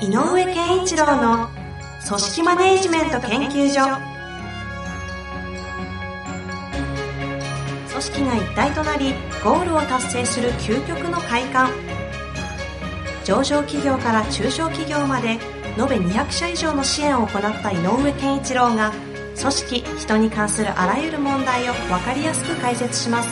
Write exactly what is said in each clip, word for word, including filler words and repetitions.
井上健一郎の組織マネジメント研究所。組織が一体となりゴールを達成する究極の快感。上場企業から中小企業まで延べにひゃくしゃ以上の支援を行った井上健一郎が、組織・人に関するあらゆる問題を分かりやすく解説します。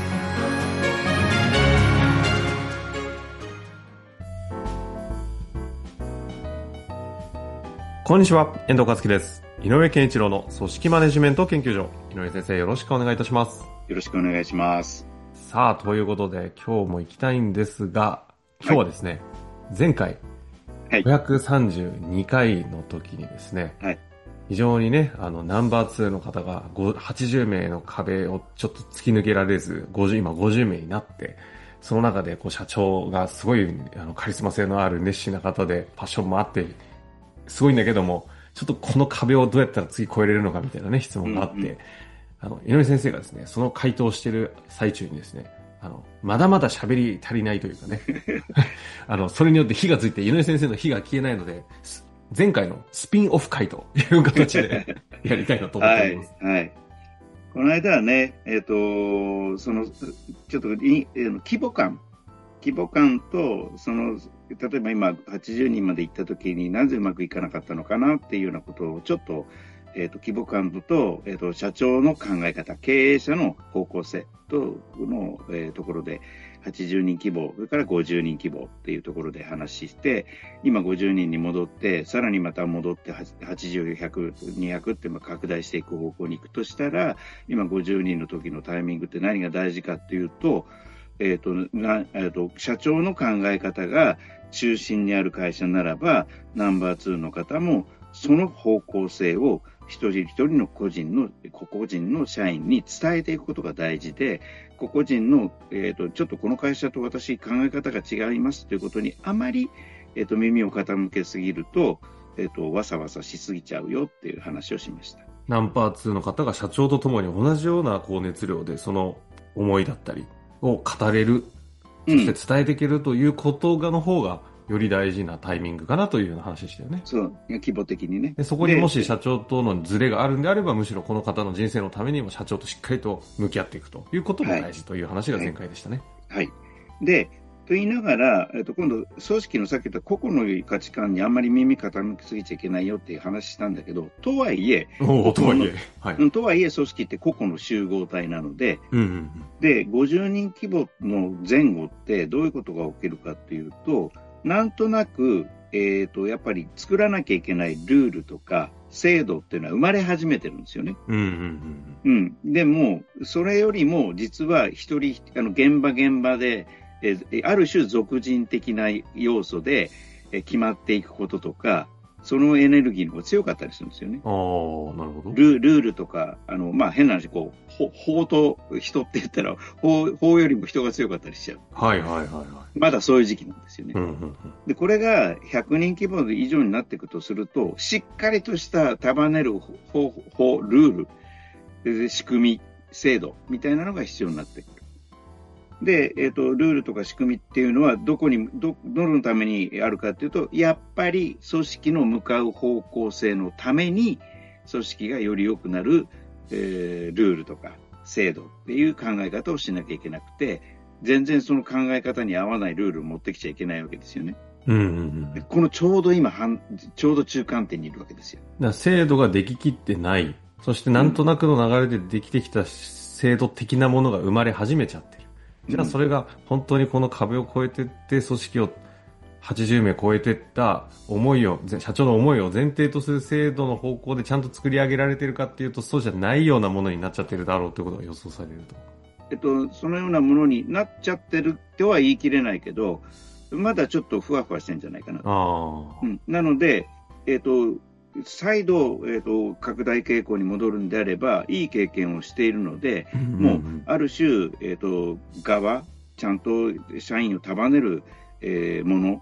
こんにちは、遠藤和樹です。井上健一郎の組織マネジメント研究所。井上先生、よろしくお願いいたします。 よろしくお願いします。 さあ、ということで今日も行きたいんですが、今日はですね、はい、前回、はい、ごひゃくさんじゅうにかいの時にですね、はい、非常にね、あの、ナンバーツーの方がはちじゅうめいの壁をちょっと突き抜けられず、ごじゅう、今ごじゅうめいになって、その中でこう社長がすごいあのカリスマ性のある熱心な方で、パッションもあって、すごいんだけども、ちょっとこの壁をどうやったら次超えれるのかみたいなね、質問があって、うんうん、あの、井上先生がですね、その回答をしている最中にですね、あの、まだまだ喋り足りないというかね、あの、それによって火がついて、井上先生の火が消えないので、前回のスピンオフ回という形でやりたいなと思っております。 はい。はい。この間はね、えっと、その、ちょっとい、えー、規模感、規模感と、その、例えば今はちじゅうにんまで行った時になぜうまくいかなかったのかなっていうようなことをちょっと、えっと、規模感と、えっと、社長の考え方、経営者の方向性との、えー、ところで、はちじゅうにん規模、それからごじゅうにん規模っていうところで話して、今ごじゅうにんに戻って、さらにまた戻ってはちじゅう、ひゃく、にひゃくって拡大していく方向に行くとしたら、今ごじゅうにんの時のタイミングって何が大事かっていうと、えっと、な、えっと、社長の考え方が中心にある会社ならば、ナンバーツーの方もその方向性を一人一人の個人の、個々人の社員に伝えていくことが大事で、個々人の、えっと、ちょっとこの会社と私考え方が違いますということにあまり、えっと、耳を傾けすぎると、えっと、わさわさしすぎちゃうよっていう話をしました。 ナンバーツーの方が社長とともに同じようなこう熱量でその思いだったりを語れる、そして伝えていけるということがの方がより大事なタイミングかなというような話でしたよね。 そう、規模的にね。 でそこにもし社長とのズレがあるんであれば、むしろこの方の人生のためにも社長としっかりと向き合っていくということも大事という話が前回でしたね。 はい。はい、で、と言いながら、えっと、今度、組織のさっき言った個々の価値観にあんまり耳傾きすぎちゃいけないよっていう話したんだけど、とはいえ、 おとはいえ、 はい、とはいえ組織って個々の集合体なので、うんうんうん、で、ごじゅうにん規模の前後ってどういうことが起きるかっていうと、なんとなく、えっと、やっぱり作らなきゃいけないルールとか制度っていうのは生まれ始めてるんですよね。うんうんうん。うん。でも、それよりも実は一人、あの、現場現場で、えある種俗人的な要素でえ決まっていくこととか、そのエネルギーの方が強かったりするんですよね。 ああ、なるほど。 ル, ルールとか、あの、まあ、変な話、こう、法と人って言ったら法、法よりも人が強かったりしちゃう。 はいはいはいはい。 まだそういう時期なんですよね。 うんうんうん、 で、これがひゃくにん規模以上になっていくとすると、しっかりとした束ねる法、法、ルール、仕組み、制度みたいなのが必要になってくる。で、えっと、ルールとか仕組みっていうのはどこに、ど、どのためにあるかっていうと、やっぱり組織の向かう方向性のために、組織がより良くなる、えー、ルールとか制度っていう考え方をしなきゃいけなくて、全然その考え方に合わないルールを持ってきちゃいけないわけですよね。 うんうんうん、 このちょうど今、ちょうど中間点にいるわけですよ。 だから制度ができきってない。そしてなんとなくの流れでできてきた制度的なものが生まれ始めちゃってる。じゃあそれが本当にこの壁を越えていって組織をはちじゅうめい超えていった思いを、社長の思いを前提とする制度の方向でちゃんと作り上げられているかっていうと、そうじゃないようなものになっちゃってるだろうということが予想されると。 えっと、そのようなものになっちゃってるとは言い切れないけど、まだちょっとふわふわしてるんじゃないかなと。 あ、 うん、なので、えっと、再度、えっと、拡大傾向に戻るんであれば、いい経験をしているので、うんうんうん、もう、ある種、えっと、側、ちゃんと社員を束ねる、えー、もの、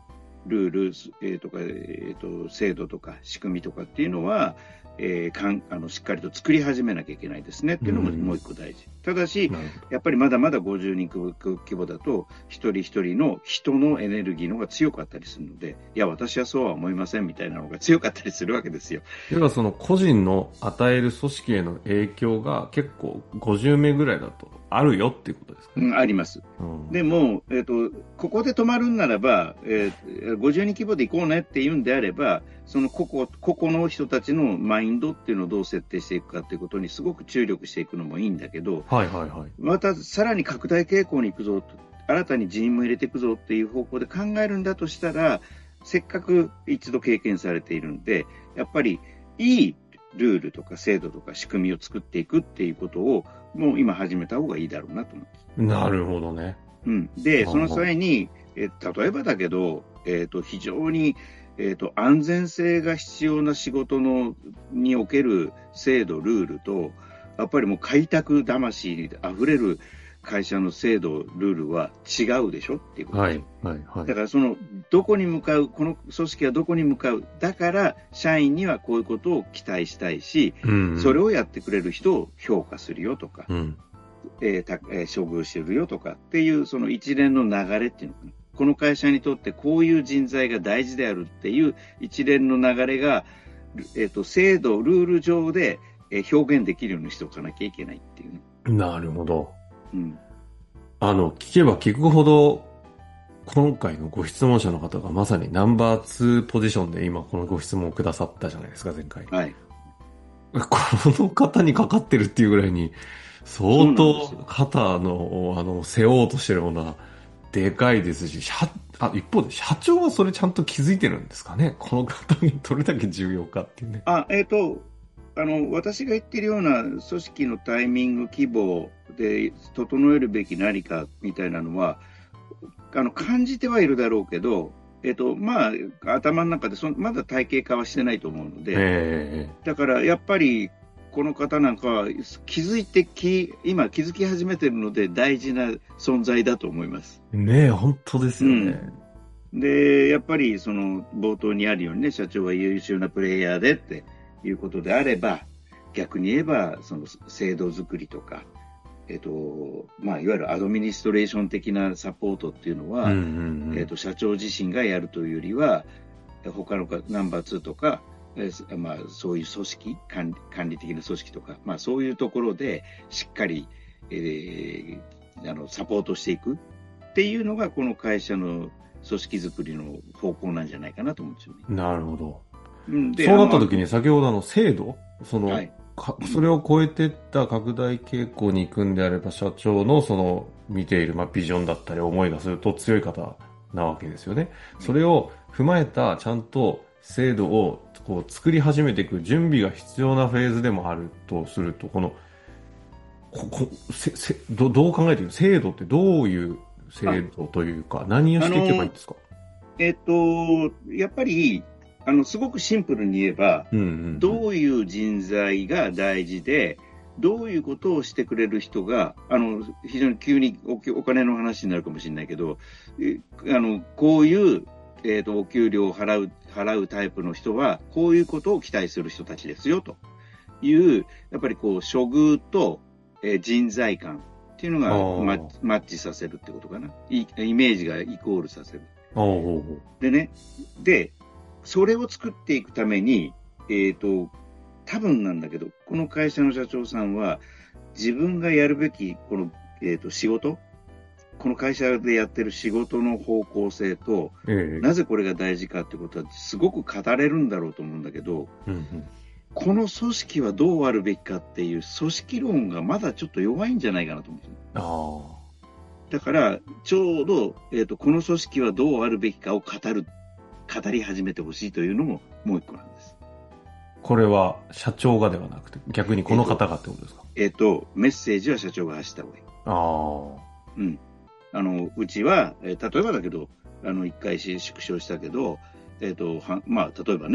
ルール、えー、とか、えー、と制度とか仕組みとかっていうのは、えー、かんあのしっかりと作り始めなきゃいけないですねっていうのももう一個大事。ただし、やっぱりまだまだごじゅうにん規模だと、一人一人の人のエネルギーの方が強かったりするので、いや、私はそうは思いませんみたいなのが強かったりするわけですよ。 要はその個人の与える組織への影響が結構ごじゅうめいぐらいだとあるよっていうことですかね。 うん、あります。うん、でも、えっと、ここで止まるんならば、えー、ごじゅうにん規模で行こうねって言うんであれば、その個々、個々の人たちのマインドっていうのをどう設定していくかっていうことにすごく注力していくのもいいんだけど、 はいはいはい、 またさらに拡大傾向に行くぞと、新たに人員も入れていくぞっていう方向で考えるんだとしたら、せっかく一度経験されているんで、やっぱりいいルールとか制度とか仕組みを作っていくっていうことをもう今始めた方がいいだろうなと思います。 なるほどね。 うん、で、その際に、え例えばだけど、えーと、非常に、えーと、安全性が必要な仕事のにおける制度、ルールと、やっぱりもう開拓魂にあふれる会社の制度、ルールは違うでしょっていうことです。はいはいはい、だからそのどこに向かう、この組織はどこに向かう、だから社員にはこういうことを期待したいし、うんうん、それをやってくれる人を評価するよとか、うんえーたえー、処遇してるよとかっていうその一連の流れっていうのかな、この会社にとってこういう人材が大事であるっていう一連の流れが、えーと、制度、ルール上で表現できるようにしておかなきゃいけないっていう、 ね、なるほど。うん、あの聞けば聞くほど今回のご質問者の方がまさにナンバーツーポジションで今このご質問をくださったじゃないですか、前回。はい。この方にかかってるっていうぐらいに相当肩のあの背負おうとしてるものはでかいですし、社あ一方で社長はそれちゃんと気づいてるんですかね、この方にどれだけ重要かっていうね。 あ、えっとあの私が言ってるような組織のタイミング、規模で整えるべき何かみたいなのはあの感じてはいるだろうけど、えっとまあ、頭の中でそまだ体系化はしてないと思うので、だからやっぱりこの方なんかは気づいてき今気づき始めているので大事な存在だと思います。 ねえ、本当ですよね。 うん、でやっぱりその冒頭にあるようにね、社長は優秀なプレイヤーでっていうことであれば、逆に言えばその制度作りとか、えっとまあ、いわゆるアドミニストレーション的なサポートっていうのは、うんうんうん、えっと、社長自身がやるというよりは他のナンバーツーとか、えまあ、そういう組織管理、管理的な組織とか、まあ、そういうところでしっかり、えー、あのサポートしていくっていうのがこの会社の組織作りの方向なんじゃないかなと思うんですよね。 なるほど。そうなった時に先ほどの制度、その、はい、それを超えていった拡大傾向に行くんであれば、社長のその見ている、まあ、ビジョンだったり思いがすると強い方なわけですよね。それを踏まえたちゃんと制度をこう作り始めていく準備が必要なフェーズでもあるとすると、このここせせ ど, どう考えている制度ってどういう制度というか、何をしていけばいいんですか？ えっとやっぱりあのすごくシンプルに言えば、うんうんうん、どういう人材が大事で、どういうことをしてくれる人が、あの非常に急に お, お金の話になるかもしれないけど、あのこういう、えーと、お給料を払う、払うタイプの人は、こういうことを期待する人たちですよという、やっぱりこう処遇と、えー、人材感っていうのがママッチさせるってことかな。イ, イメージがイコールさせる。でね、で、それを作っていくために、えっと、多分なんだけど、この会社の社長さんは、自分がやるべき、この、えっと、仕事、この会社でやってる仕事の方向性と、ええ、なぜこれが大事かってことは、すごく語れるんだろうと思うんだけど、うんうん、この組織はどうあるべきかっていう組織論がまだちょっと弱いんじゃないかなと思うんですよ。あだから、ちょうど、えっと、この組織はどうあるべきかを語る。語り始めてほしいというのももう一個なんです。 これは社長がではなくて逆にこの方がってことですか？ えっと、えっと、メッセージは社長が発した方がいい。ああ。うん。あの、うちは、えー、例えばだけど、あの、一回縮小したけど、えっと、はまあ、例えばね、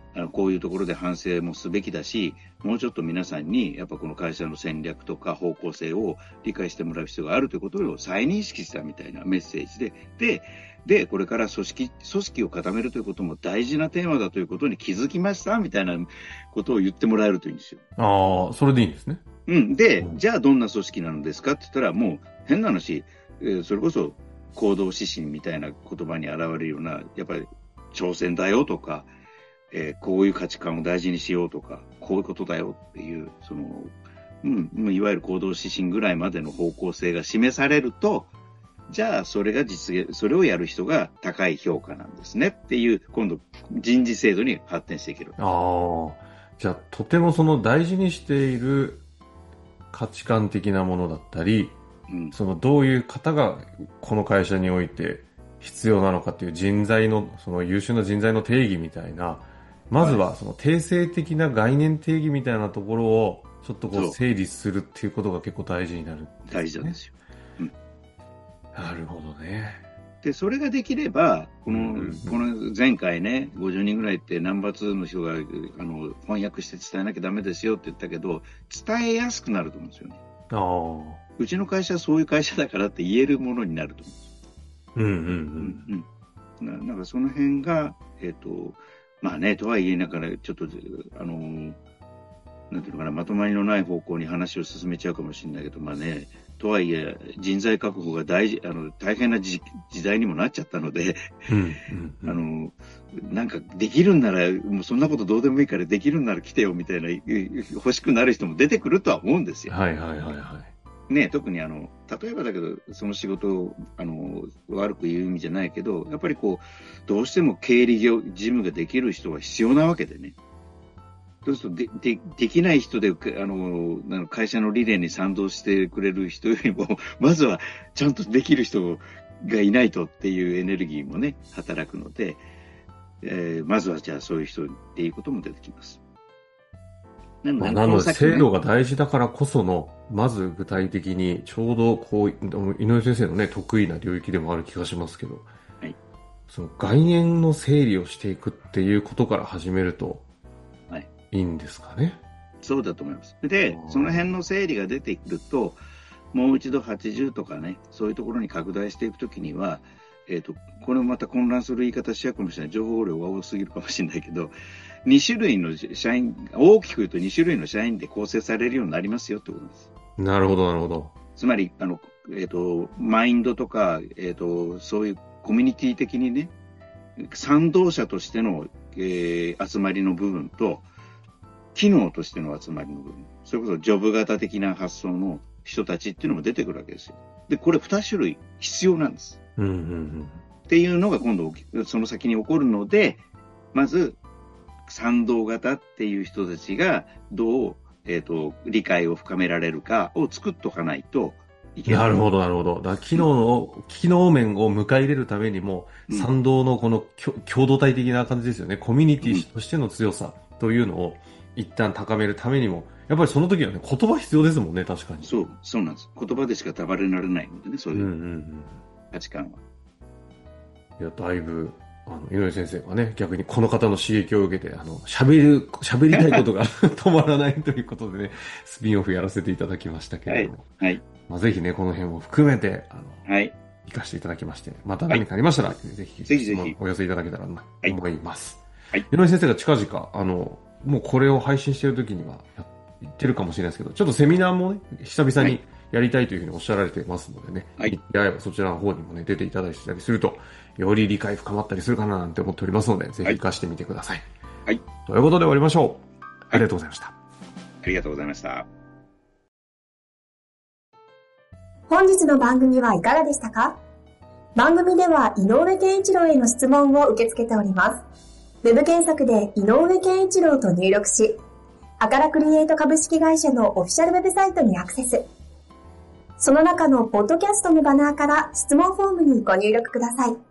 あのこういうところで反省もすべきだし、もうちょっと皆さんにやっぱこの会社の戦略とか方向性を理解してもらう必要があるということを再認識したみたいなメッセージで、で、で、これから組織、組織を固めるということも大事なテーマだということに気づきましたみたいなことを言ってもらえるといいんですよ。 ああ、それでいいんですね。 うん。で、じゃあどんな組織なのですかって言ったら、もう変な話、えー、それこそ行動指針みたいな言葉に現れるような、やっぱり挑戦だよとか、えー、こういう価値観を大事にしようとか、こういうことだよっていう、その、うん、いわゆる行動指針ぐらいまでの方向性が示されると、じゃあそれが実現、それをやる人が高い評価なんですねっていう、今度人事制度に発展していける。 ああ、じゃあとてもその大事にしている価値観的なものだったり、うん、そのどういう方がこの会社において必要なのかっていう人材の、その優秀な人材の定義みたいな、まずはその定性的な概念定義みたいなところをちょっとこう整理するっていうことが結構大事になる、ね、 大事なんですよ。うん、 なるほどね。 で、それができれば、この、うんうんうん、この前回ね、ごじゅうにんぐらいってナンバーツーの人が、あの、翻訳して伝えなきゃダメですよって言ったけど、伝えやすくなると思うんですよね。ああ。うちの会社はそういう会社だからって言えるものになると思うんですよ。うんうんうん。うんうん。なんかその辺が、えっと、まあね、とはいえながら、ちょっと、あの、なんていうのかな、まとまりのない方向に話を進めちゃうかもしれないけど、まあね、とはいえ、人材確保が大事、あの、大変な時代にもなっちゃったので、うんうんうん、あの、なんかできるんなら、もうそんなことどうでもいいからできるんなら来てよみたいな、欲しくなる人も出てくるとは思うんですよ。はいはいはいはい。ね、特にあの、例えばだけど、その仕事を、あの、悪く言う意味じゃないけど、やっぱりこう、どうしても経理業、事務ができる人は必要なわけでね。そうするとで、で、できない人で、あの、会社の理念に賛同してくれる人よりも、まずはちゃんとできる人がいないとっていうエネルギーもね、働くので、えー、まずはじゃあそういう人っていうことも出てきます。 なので、なので制度が大事だからこその、まず具体的にちょうどこう、井上先生のね、得意な領域でもある気がしますけど、はい、その概念の整理をしていくっていうことから始めると、いいんですかね。 そうだと思います。で、その辺の整理が出てくると、もう一度はちじゅうとかね、そういうところに拡大していくときには、えっと、これまた混乱する言い方しちゃうかもしれない。情報量が多すぎるかもしれないけど、に種類の社員、大きく言うとに種類の社員で構成されるようになりますよってことです。 なるほど、なるほど。 つまり、あの、えっと、マインドとか、えっと、そういうコミュニティ的にね、賛同者としての、えー、集まりの部分と、機能としての集まりの部分、それこそジョブ型的な発想の人たちっていうのも出てくるわけですよ。で、これに種類必要なんです。うんうんうん、っていうのが今度、その先に起こるので、まず、賛同型っていう人たちがどう、えっと、理解を深められるかを作っとかないといけない。 なるほど、なるほど。だから機能の、うん、機能面を迎え入れるためにも、うん、賛同のこの共同体的な感じですよね。コミュニティとしての強さというのを、一旦高めるためにも、やっぱりその時はね、言葉必要ですもんね、確かに。 そう、そうなんです。言葉でしか束ねられないのでね、そういう価値観は。 いや、だいぶ、あの、井上先生がね、逆にこの方の刺激を受けて、あの、喋る、喋りたいことが止まらないということでね、スピンオフやらせていただきましたけれども。はい。はい、まあ、ぜひね、この辺を含めて、あの、はい。活かしていただきまして、また何かありましたら、はい、ぜひ、ぜひぜひ、お寄せいただけたらな、と思います。はい。井上先生が近々、あの、もうこれを配信している時には言ってるかもしれないですけど、ちょっとセミナーもね、久々にやりたいというふうにおっしゃられてますのでね、はい。ややそちらの方にもね、出ていただいたりすると、より理解深まったりするかななんて思っておりますので、ぜひ活かしてみてください。はい。ということで終わりましょう。ありがとうございました。はい、 ありがとうございました。 本日の番組はいかがでしたか？番組では井上健一郎への質問を受け付けております。ウェブ検索で井上健一郎と入力し、アカラクリエイト株式会社のオフィシャルウェブサイトにアクセス。その中のポッドキャストのバナーから質問フォームにご入力ください。